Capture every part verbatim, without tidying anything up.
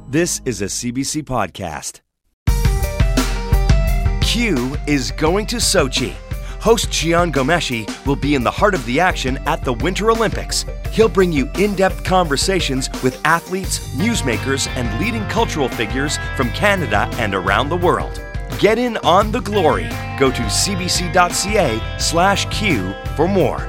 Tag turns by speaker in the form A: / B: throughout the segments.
A: This is a C B C podcast. Q is going to Sochi. Host Jian Ghomeshi will be in the heart of the action at the Winter Olympics. He'll bring you in-depth conversations with athletes, newsmakers, and leading cultural figures from Canada and around the world. Get in on the glory. Go to cbc.ca slash Q for more.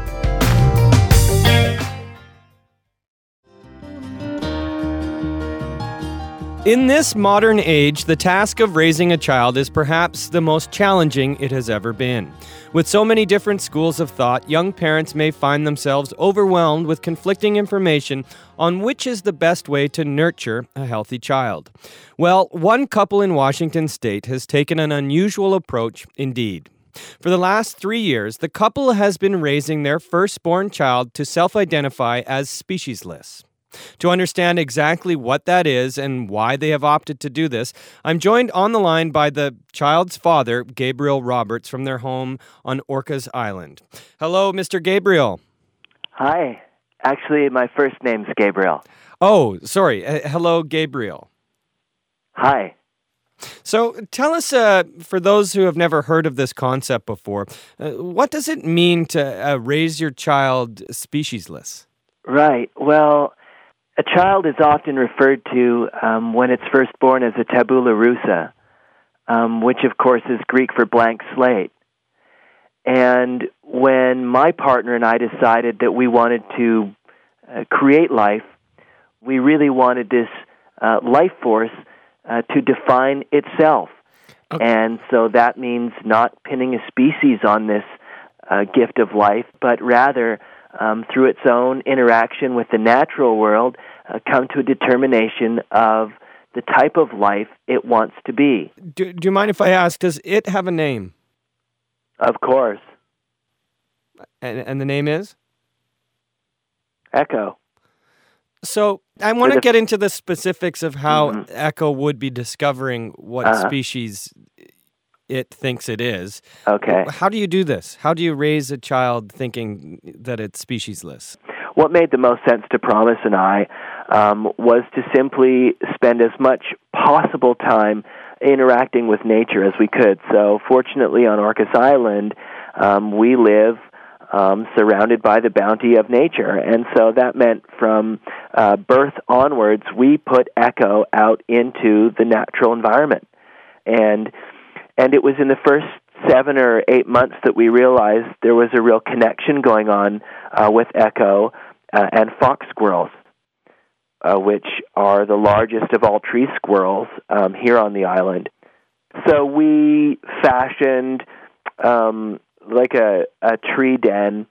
B: In this modern age, the task of raising a child is perhaps the most challenging it has ever been. With so many different schools of thought, young parents may find themselves overwhelmed with conflicting information on which is the best way to nurture a healthy child. Well, one couple in Washington state has taken an unusual approach indeed. For the last three years, the couple has been raising their firstborn child to self-identify as speciesless. To understand exactly what that is and why they have opted to do this, I'm joined on the line by the child's father, Gabriel Roberts, from their home on Orcas Island. Hello, Mister Gabriel.
C: Hi. Actually, my first name's Gabriel.
B: Oh, sorry. Uh, hello, Gabriel.
C: Hi.
B: So tell us, uh, for those who have never heard of this concept before, uh, what does it mean to uh, raise your child speciesless?
C: Right. Well, a child is often referred to um, when it's first born as a tabula rasa, um, which of course is Greek for blank slate. And when my partner and I decided that we wanted to uh, create life, we really wanted this uh, life force uh, to define itself. Okay. And so that means not pinning a species on this uh, gift of life, but rather Um, through its own interaction with the natural world, uh, come to a determination of the type of life it wants to be.
B: Do, do you mind if I ask, does it have a name?
C: Of course.
B: And, and the name is?
C: Echo.
B: So I want to
C: the,
B: get into the specifics of how
C: mm-hmm.
B: Echo would be discovering what
C: uh-huh.
B: species it thinks it is.
C: Okay.
B: How do you do this? How do you raise a child thinking that it's speciesless?
C: What made the most sense to Promise and I um, was to simply spend as much possible time interacting with nature as we could. So fortunately on Orcas Island, um, we live um, surrounded by the bounty of nature. And so that meant from uh, birth onwards, we put Echo out into the natural environment. And And it was in the first seven or eight months that we realized there was a real connection going on uh, with Echo uh, and fox squirrels, uh, which are the largest of all tree squirrels um, here on the island. So we fashioned um, like a, a tree den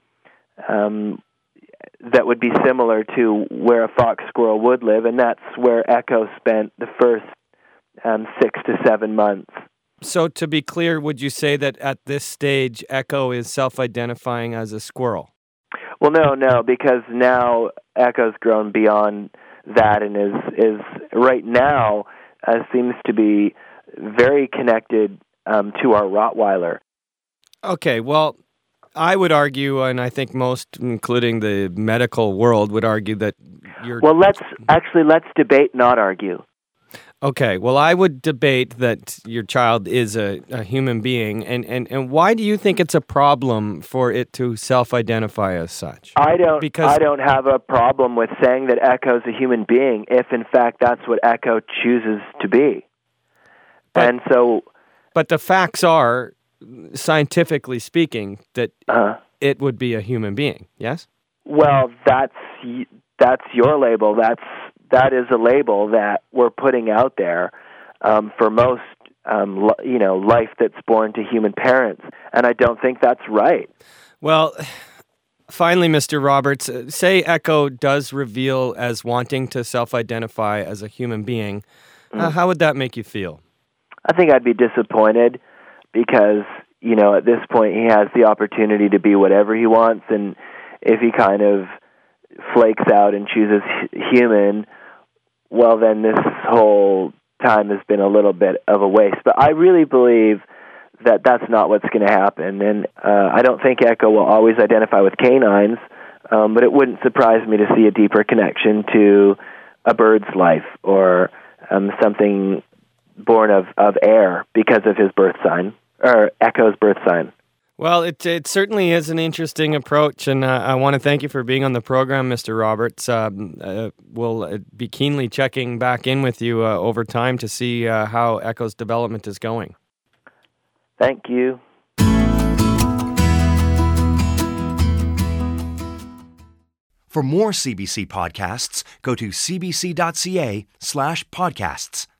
C: um, that would be similar to where a fox squirrel would live, and that's where Echo spent the first um, six to seven months.
B: So to be clear, would you say that at this stage, Echo is self-identifying as a squirrel?
C: Well, no, no, because now Echo's grown beyond that and is is right now uh, seems to be very connected um, to our Rottweiler.
B: Okay, well, I would argue, and I think most, including the medical world, would argue that you're...
C: Well, let's actually, let's debate, not argue.
B: Okay, well, I would debate that your child is a, a human being, and, and, and why do you think it's a problem for it to self-identify as such?
C: I don't
B: because...
C: I don't have a problem with saying that Echo's a human being if, in fact, that's what Echo chooses to be.
B: But,
C: and so...
B: But the facts are, scientifically speaking, that
C: uh,
B: it would be a human being, yes?
C: Well, that's that's your label. That's... That is a label that we're putting out there um, for most, um, l- you know, life that's born to human parents, and I don't think that's right.
B: Well, finally, Mister Roberts, uh, say Echo does reveal as wanting to self-identify as a human being. Mm. Uh, how would that make you feel?
C: I think I'd be disappointed because, you know, at this point he has the opportunity to be whatever he wants, and if he kind of flakes out and chooses human, well, then this whole time has been a little bit of a waste. But I really believe that that's not what's going to happen. And uh, I don't think Echo will always identify with canines, um, but it wouldn't surprise me to see a deeper connection to a bird's life or um, something born of, of air because of his birth sign, or Echo's birth sign.
B: Well, it it certainly is an interesting approach, and uh, I want to thank you for being on the program, Mister Roberts. Um, uh, we'll be keenly checking back in with you uh, over time to see uh, how Echo's development is going.
C: Thank you.
A: For more C B C podcasts, go to cbc.ca slash podcasts.